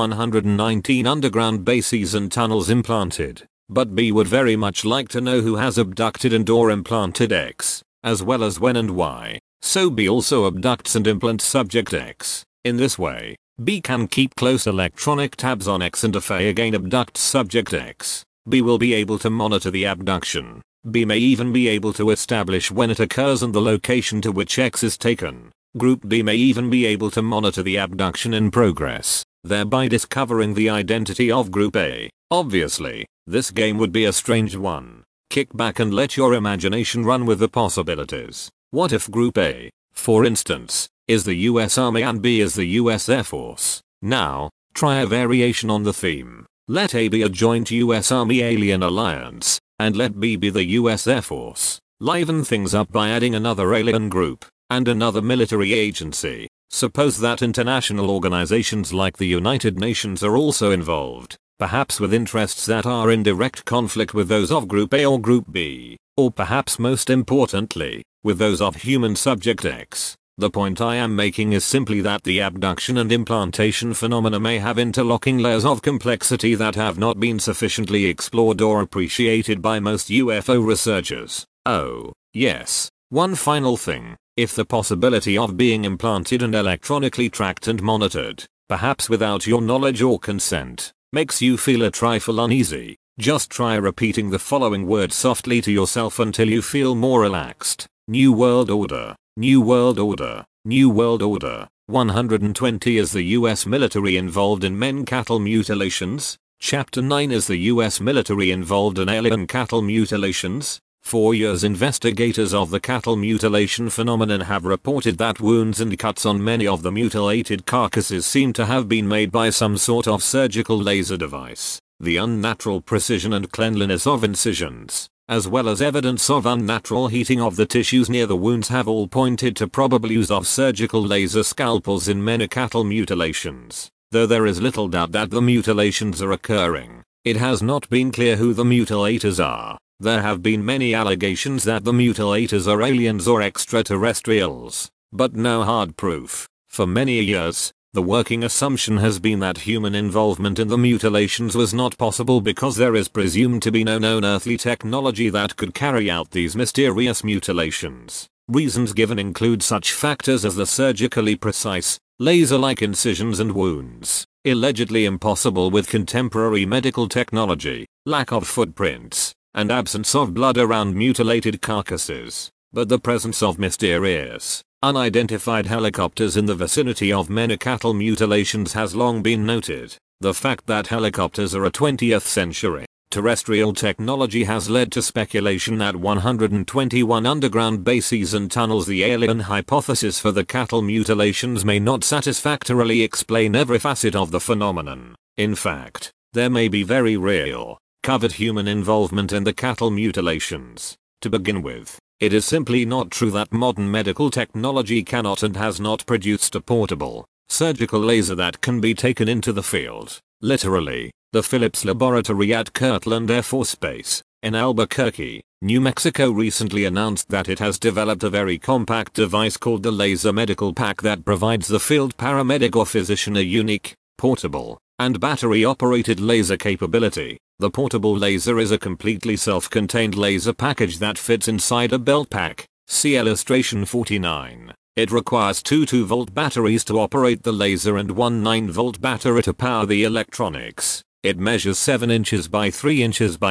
119 underground bases and tunnels implanted. But B would very much like to know who has abducted and or implanted X, as well as when and why. So B also abducts and implants subject X. In this way, B can keep close electronic tabs on X and if A again abducts subject X, B will be able to monitor the abduction. B may even be able to establish when it occurs and the location to which X is taken. Group B may even be able to monitor the abduction in progress, thereby discovering the identity of Group A. Obviously, this game would be a strange one. Kick back and let your imagination run with the possibilities. What if Group A, for instance, is the US Army and B is the US Air Force? Now, try a variation on the theme. Let A be a joint US Army alien alliance, and let B be the US Air Force. Liven things up by adding another alien group, and another military agency. Suppose that international organizations like the United Nations are also involved, perhaps with interests that are in direct conflict with those of Group A or Group B, or perhaps most importantly, with those of human subject X. The point I am making is simply that the abduction and implantation phenomena may have interlocking layers of complexity that have not been sufficiently explored or appreciated by most UFO researchers. Oh, yes, one final thing. If the possibility of being implanted and electronically tracked and monitored, perhaps without your knowledge or consent, makes you feel a trifle uneasy, just try repeating the following words softly to yourself until you feel more relaxed. New World Order. New World Order. New World Order. 120 is the US military involved in men cattle mutilations. Chapter 9 is the US military involved in alien cattle mutilations. For years investigators of the cattle mutilation phenomenon have reported that wounds and cuts on many of the mutilated carcasses seem to have been made by some sort of surgical laser device. The unnatural precision and cleanliness of incisions, as well as evidence of unnatural heating of the tissues near the wounds have all pointed to probable use of surgical laser scalpels in many cattle mutilations. Though there is little doubt that the mutilations are occurring, it has not been clear who the mutilators are. There have been many allegations that the mutilators are aliens or extraterrestrials, but no hard proof. For many years, the working assumption has been that human involvement in the mutilations was not possible because there is presumed to be no known earthly technology that could carry out these mysterious mutilations. Reasons given include such factors as the surgically precise, laser-like incisions and wounds, allegedly impossible with contemporary medical technology, lack of footprints, and absence of blood around mutilated carcasses, but the presence of mysterious, unidentified helicopters in the vicinity of many cattle mutilations has long been noted. The fact that helicopters are a 20th century terrestrial technology has led to speculation that 121 underground bases and tunnels. The alien hypothesis for the cattle mutilations may not satisfactorily explain every facet of the phenomenon. In fact, there may be very real, covert human involvement in the cattle mutilations. To begin with, it is simply not true that modern medical technology cannot and has not produced a portable, surgical laser that can be taken into the field. Literally, the Phillips Laboratory at Kirtland Air Force Base, in Albuquerque, New Mexico recently announced that it has developed a very compact device called the Laser Medical Pack that provides the field paramedic or physician a unique, portable, and battery-operated laser capability. The portable laser is a completely self-contained laser package that fits inside a belt pack. See illustration 49. It requires two 2-volt batteries to operate the laser and one 9-volt battery to power the electronics. It measures 7 inches by 3 inches by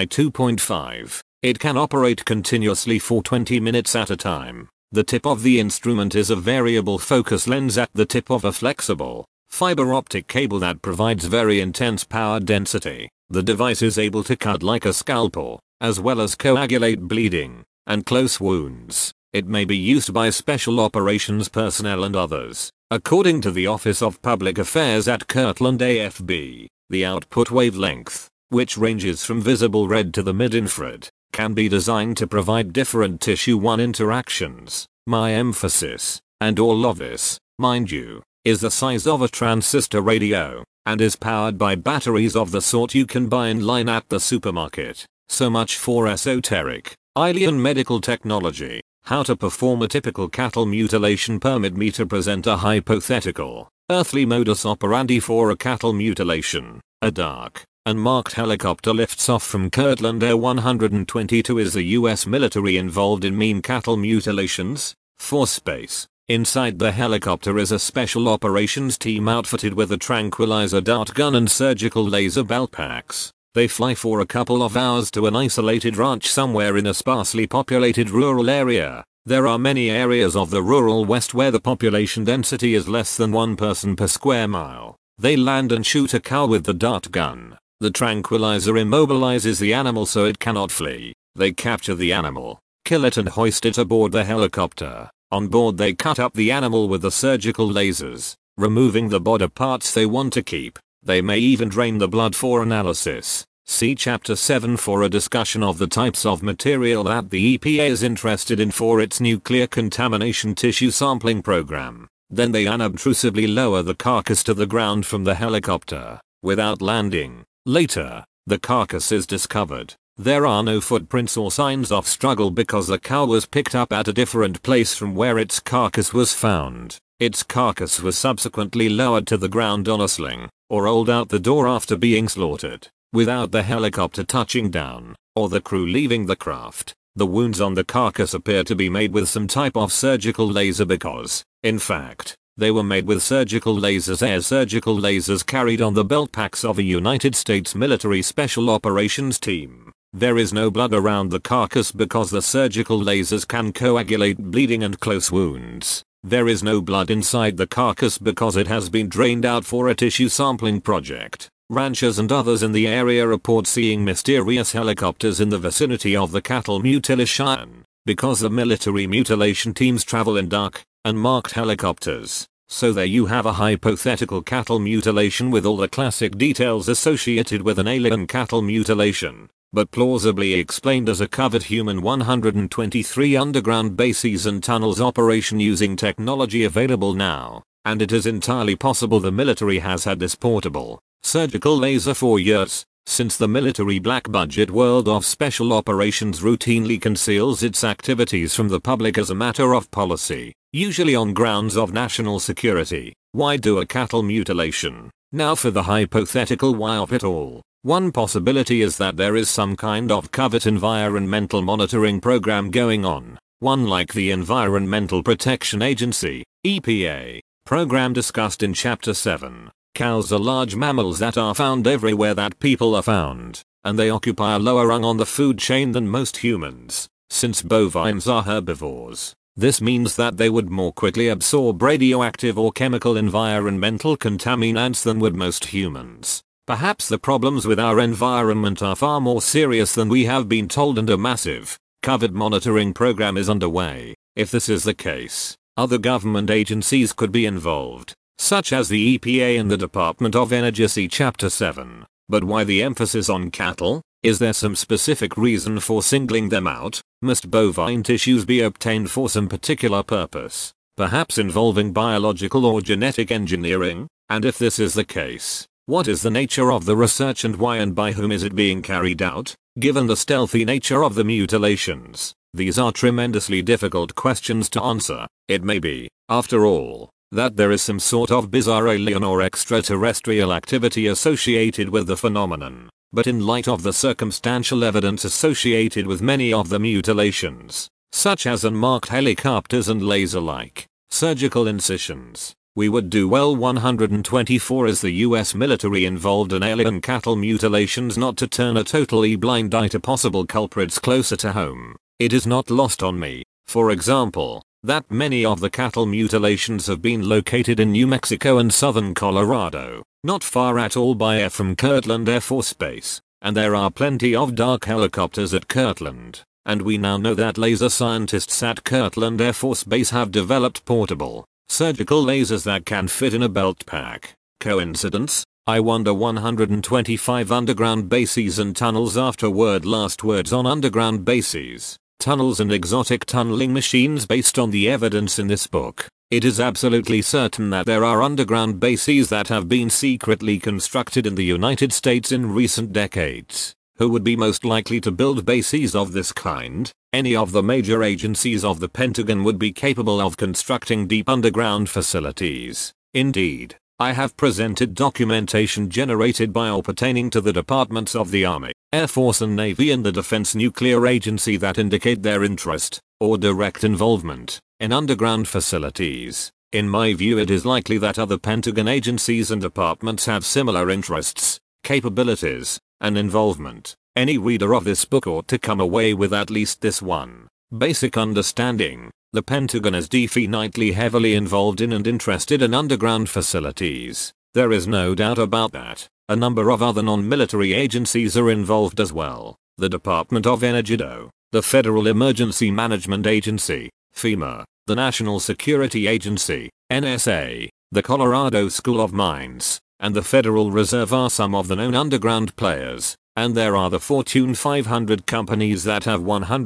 2.5. It can operate continuously for 20 minutes at a time. The tip of the instrument is a variable focus lens at the tip of a flexible, fiber optic cable that provides very intense power density. The device is able to cut like a scalpel, as well as coagulate bleeding and close wounds. It may be used by special operations personnel and others. According to the Office of Public Affairs at Kirtland AFB, the output wavelength, which ranges from visible red to the mid-infrared, can be designed to provide different tissue-1 interactions. My emphasis, and all of this, mind you, is the size of a transistor radio, and is powered by batteries of the sort you can buy in line at the supermarket. So much for esoteric, alien medical technology. How to perform a typical cattle mutilation. Permit me to present a hypothetical, earthly modus operandi for a cattle mutilation. A dark, unmarked helicopter lifts off from Kirtland Air 122. Is the US military involved in mean cattle mutilations? Force space. Inside the helicopter is a special operations team outfitted with a tranquilizer dart gun and surgical laser belt packs. They fly for a couple of hours to an isolated ranch somewhere in a sparsely populated rural area. There are many areas of the rural West where the population density is less than 1 person per square mile. They land and shoot a cow with the dart gun. The tranquilizer immobilizes the animal so it cannot flee. They capture the animal, kill it and hoist it aboard the helicopter. On board they cut up the animal with the surgical lasers, removing the body parts they want to keep. They may even drain the blood for analysis. See Chapter 7 for a discussion of the types of material that the EPA is interested in for its nuclear contamination tissue sampling program. Then they unobtrusively lower the carcass to the ground from the helicopter, without landing. Later, the carcass is discovered. There are no footprints or signs of struggle because the cow was picked up at a different place from where its carcass was found. Its carcass was subsequently lowered to the ground on a sling, or rolled out the door after being slaughtered, without the helicopter touching down, or the crew leaving the craft. The wounds on the carcass appear to be made with some type of surgical laser because, in fact, they were made with surgical lasers. Air surgical lasers carried on the belt packs of a United States military special operations team. There is no blood around the carcass because the surgical lasers can coagulate bleeding and close wounds. There is no blood inside the carcass because it has been drained out for a tissue sampling project. Ranchers and others in the area report seeing mysterious helicopters in the vicinity of the cattle mutilation, because the military mutilation teams travel in dark, unmarked helicopters. So there you have a hypothetical cattle mutilation with all the classic details associated with an alien cattle mutilation, but plausibly explained as a covered human. 123 underground bases and tunnels operation using technology available now, and it is entirely possible the military has had this portable surgical laser for years, since the military black budget world of special operations routinely conceals its activities from the public as a matter of policy, usually on grounds of national security. Why do a cattle mutilation? Now for the hypothetical why of it all. One possibility is that there is some kind of covert environmental monitoring program going on, one like the Environmental Protection Agency, EPA, program discussed in Chapter 7. Cows are large mammals that are found everywhere that people are found, and they occupy a lower rung on the food chain than most humans. Since bovines are herbivores, this means that they would more quickly absorb radioactive or chemical environmental contaminants than would most humans. Perhaps the problems with our environment are far more serious than we have been told, and a massive, covert monitoring program is underway. If this is the case, other government agencies could be involved, such as the EPA and the Department of Energy. See Chapter 7. But why the emphasis on cattle? Is there some specific reason for singling them out? Must bovine tissues be obtained for some particular purpose, perhaps involving biological or genetic engineering? And if this is the case, what is the nature of the research and why and by whom is it being carried out? Given the stealthy nature of the mutilations, these are tremendously difficult questions to answer. It may be, after all, that there is some sort of bizarre alien or extraterrestrial activity associated with the phenomenon. But in light of the circumstantial evidence associated with many of the mutilations, such as unmarked helicopters and laser-like surgical incisions, we would do well. 124 Is the US military involved in alien cattle mutilations not to turn a totally blind eye to possible culprits closer to home? It is not lost on me, for example, that many of the cattle mutilations have been located in New Mexico and southern Colorado, not far at all by air from Kirtland Air Force Base, and there are plenty of dark helicopters at Kirtland, and we now know that laser scientists at Kirtland Air Force Base have developed portable, surgical lasers that can fit in a belt pack. Coincidence? I wonder. 125 underground bases and tunnels. Afterward, last words on underground bases, tunnels and exotic tunneling machines. Based on the evidence in this book, it is absolutely certain that there are underground bases that have been secretly constructed in the United States in recent decades. Who would be most likely to build bases of this kind? Any of the major agencies of the Pentagon would be capable of constructing deep underground facilities. Indeed, I have presented documentation generated by or pertaining to the departments of the Army, Air Force and Navy and the Defense Nuclear Agency that indicate their interest, or direct involvement, in underground facilities. In my view, it is likely that other Pentagon agencies and departments have similar interests, capabilities, and involvement. Any reader of this book ought to come away with at least this one basic understanding: the Pentagon is definitely heavily involved in and interested in underground facilities. There is no doubt about that. A number of other non-military agencies are involved as well. The Department of Energy, the Federal Emergency Management Agency, FEMA, the National Security Agency, NSA, the Colorado School of Mines, and the Federal Reserve are some of the known underground players, and there are the Fortune 500 companies that have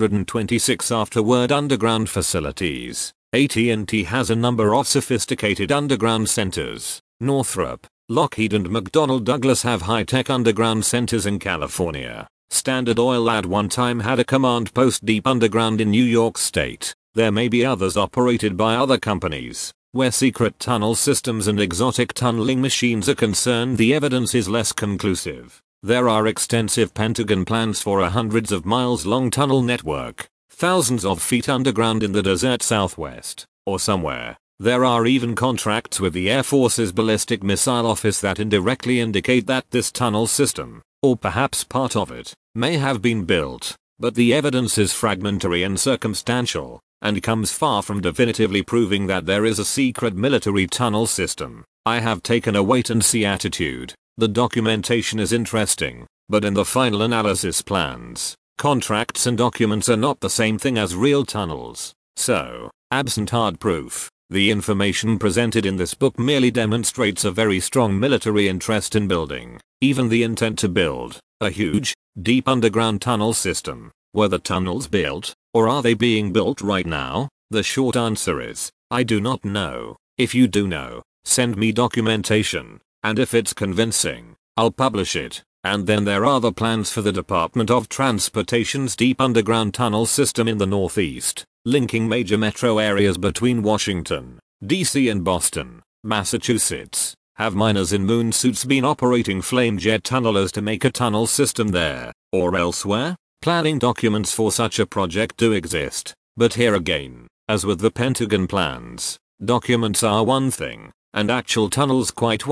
126 afterward underground facilities. AT&T has a number of sophisticated underground centers. Northrop, Lockheed and McDonnell Douglas have high-tech underground centers in California. Standard Oil at one time had a command post deep underground in New York State. There may be others operated by other companies. Where secret tunnel systems and exotic tunneling machines are concerned, the evidence is less conclusive. There are extensive Pentagon plans for a hundreds of miles long tunnel network, thousands of feet underground in the desert Southwest, or somewhere. There are even contracts with the Air Force's Ballistic Missile Office that indirectly indicate that this tunnel system, or perhaps part of it, may have been built, but the evidence is fragmentary and circumstantial, and comes far from definitively proving that there is a secret military tunnel system. I have taken a wait-and-see attitude. The documentation is interesting, but in the final analysis, plans, contracts and documents are not the same thing as real tunnels. So, absent hard proof, the information presented in this book merely demonstrates a very strong military interest in building, even the intent to build, a huge, deep underground tunnel system. Were the tunnels built, or are they being built right now? The short answer is, I do not know. If you do know, send me documentation, and if it's convincing, I'll publish it. And then there are the plans for the Department of Transportation's deep underground tunnel system in the Northeast, linking major metro areas between Washington, D.C. and Boston, Massachusetts. Have miners in moon suits been operating flame jet tunnelers to make a tunnel system there, or elsewhere? Planning documents for such a project do exist, but here again, as with the Pentagon plans, documents are one thing, and actual tunnels, quite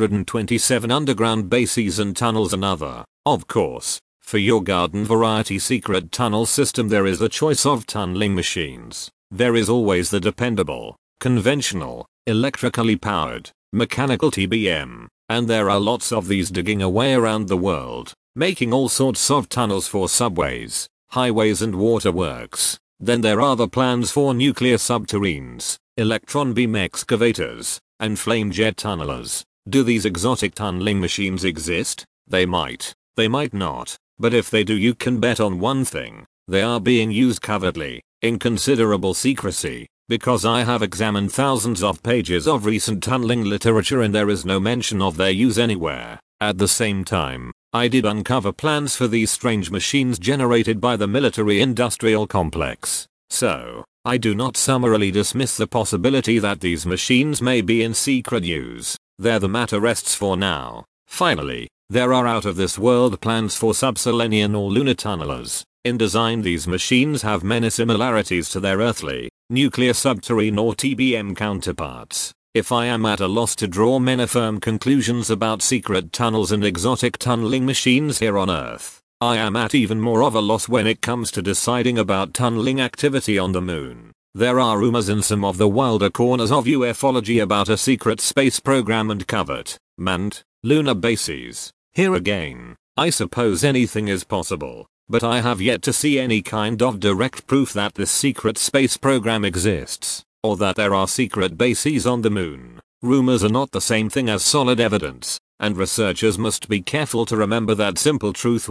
127 underground bases and tunnels, another. Of course, for your garden variety secret tunnel system there is a choice of tunneling machines. There is always the dependable, conventional, electrically powered, mechanical TBM, and there are lots of these digging away around the world, making all sorts of tunnels for subways, highways and waterworks. Then there are the plans for nuclear submarines, electron beam excavators, and flame jet tunnelers. Do these exotic tunneling machines exist? They might not, but if they do, you can bet on one thing: they are being used covertly, in considerable secrecy, because I have examined thousands of pages of recent tunneling literature and there is no mention of their use anywhere. At the same time, I did uncover plans for these strange machines generated by the military-industrial complex. So, I do not summarily dismiss the possibility that these machines may be in secret use. There the matter rests for now. Finally, there are out-of-this-world plans for subselenian or lunar tunnelers. In design, these machines have many similarities to their earthly, nuclear submarine or TBM counterparts. If I am at a loss to draw many firm conclusions about secret tunnels and exotic tunneling machines here on Earth, I am at even more of a loss when it comes to deciding about tunneling activity on the moon. There are rumors in some of the wilder corners of ufology about a secret space program and covert, manned, lunar bases. Here again, I suppose anything is possible, but I have yet to see any kind of direct proof that this secret space program exists, or that there are secret bases on the moon. Rumors are not the same thing as solid evidence, and researchers must be careful to remember that simple truth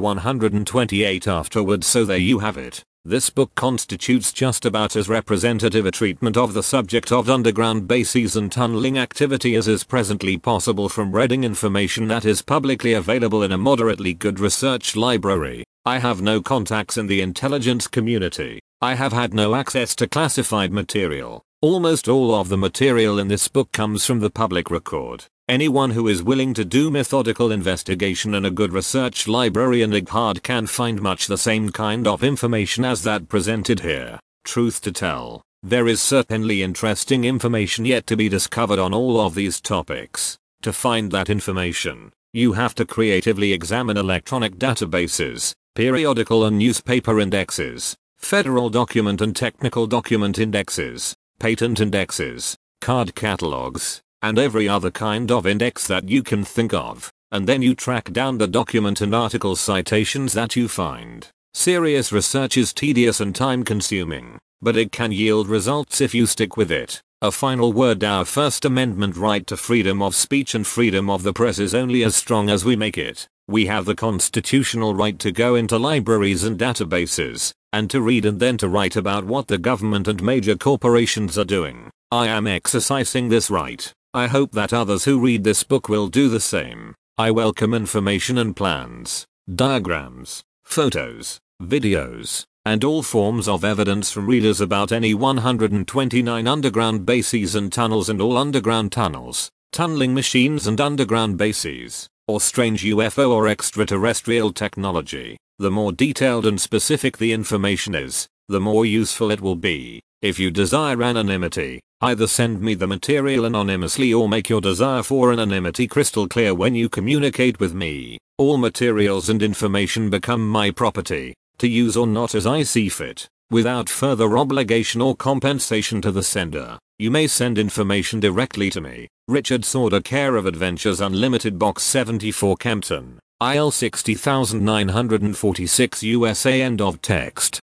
128 afterwards. So there you have it. This book constitutes just about as representative a treatment of the subject of underground bases and tunneling activity as is presently possible from reading information that is publicly available in a moderately good research library. I have no contacts in the intelligence community. I have had no access to classified material. Almost all of the material in this book comes from the public record. Anyone who is willing to do methodical investigation in a good research library and dig hard can find much the same kind of information as that presented here. Truth to tell, There is certainly interesting information yet to be discovered on all of these topics. To find that information, you have to creatively examine electronic databases, periodical and newspaper indexes, federal document and technical document indexes, patent indexes, card catalogs, and every other kind of index that you can think of, and then you track down the document and article citations that you find. Serious research is tedious and time-consuming, but it can yield results if you stick with it. A final word: our First Amendment right to freedom of speech and freedom of the press is only as strong as we make it. We have the constitutional right to go into libraries and databases, and to read and then to write about what the government and major corporations are doing. I am exercising this right. I hope that others who read this book will do the same. I welcome information and plans, diagrams, photos, videos, and all forms of evidence from readers about any 129 underground bases and tunnels and all underground tunnels, tunneling machines and underground bases, or strange UFO or extraterrestrial technology. The more detailed and specific the information is, the more useful it will be. If you desire anonymity, either send me the material anonymously or make your desire for anonymity crystal clear when you communicate with me. All materials and information become my property, to use or not as I see fit, without further obligation or compensation to the sender. You may send information directly to me, Richard Sorda, care of Adventures Unlimited, Box 74, Kempton, IL 60946 USA. End of text.